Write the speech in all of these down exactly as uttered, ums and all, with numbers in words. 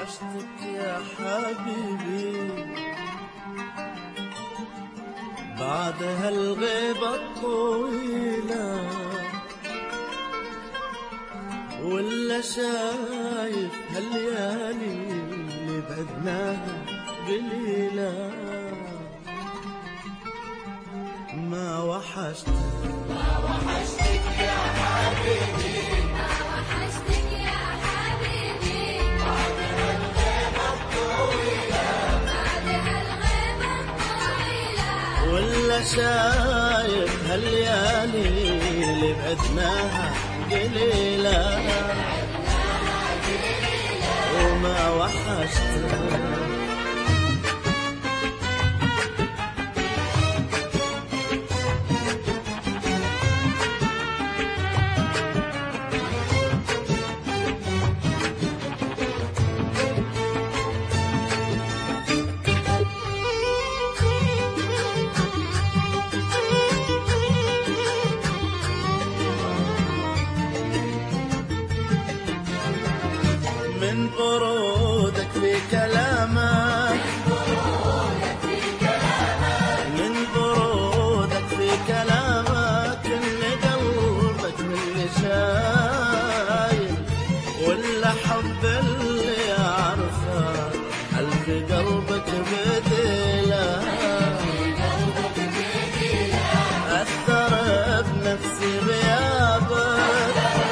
وحشتك يا حبيبي بعد هالغيبة الطويلة، ولا شايف هالليالي اللي بعدناها قليلة. ما وحشتك ما وحشتك يا حبيبي، ما وحشتك يا حبيبي بعد هالغيبة الطويلة، بعد هالغيبة الطويلة. ولا شايف هالليالي اللي بعدناها قليلة، وما وحشتك من برودك في كلامك، من برودك في كلامك إن قلبك مني شايل، ولا حب اللي أعرفه ألف قلبك بديله. أثر بنفسي غيابك،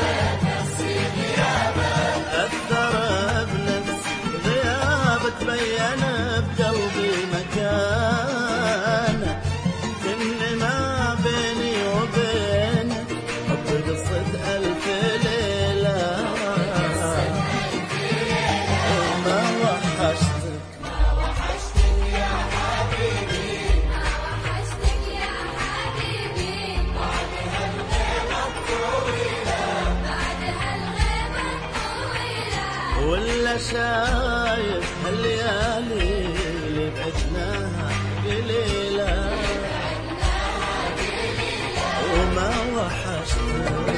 بين بقلبي مكانه، إن ما بيني وبينك حب قصة ألف ليلة. وما وحشتك ما وحشتك يا حبيبي، ما وحشتك يا حبيبي بعد هالغيبة الطويلة، بعد هالغيبة الطويلة. ولا شايف هالليالي اللي بعدناها قليلة، وما وحشتك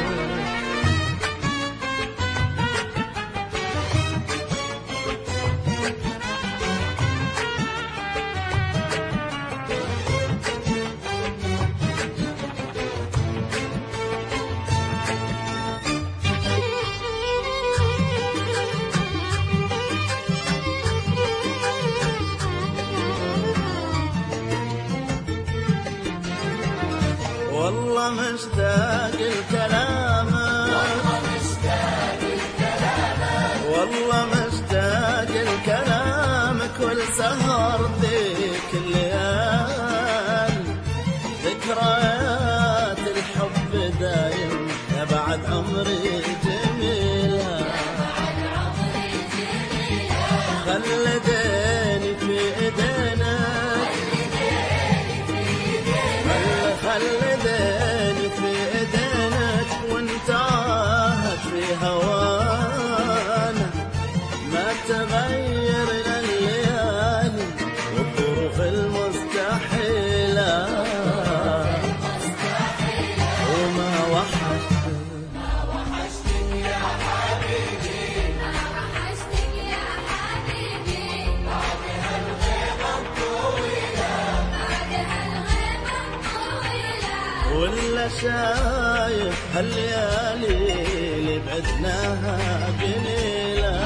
والله مشتاق لكلامك، والله مشتاق لكلامك، والله مشتاق لكلامك والسهر ذيك الليال. ذكريات الحب دايم يا بعد عمري جميلة، خلديني في ايدينا، خلديني في ايدينك وانت عاهد في هوانا. ما تغير الليالي والظروف المستحيلة، وما وحشتك ما وحشتك يا حبيبي، ما وحشتك يا حبيبي بعد هالغيبة الطويلة، بعد هالغيبة الطويلة. ولا شايف هالليالي اللي بعدناها قليلة،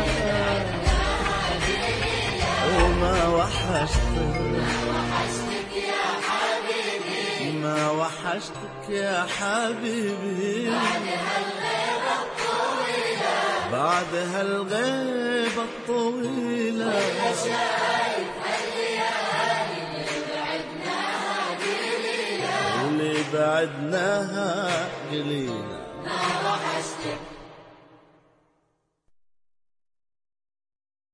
وما وحشتك وحشتك يا حبيبي، ما وحشتك يا حبيبي بعد هالغيبة الطويلة، بعد هالغيبة الطويلة. شايف هالليالي اللي بعدناها قليلة، واللي بعدناها قليلة. ما وحشتك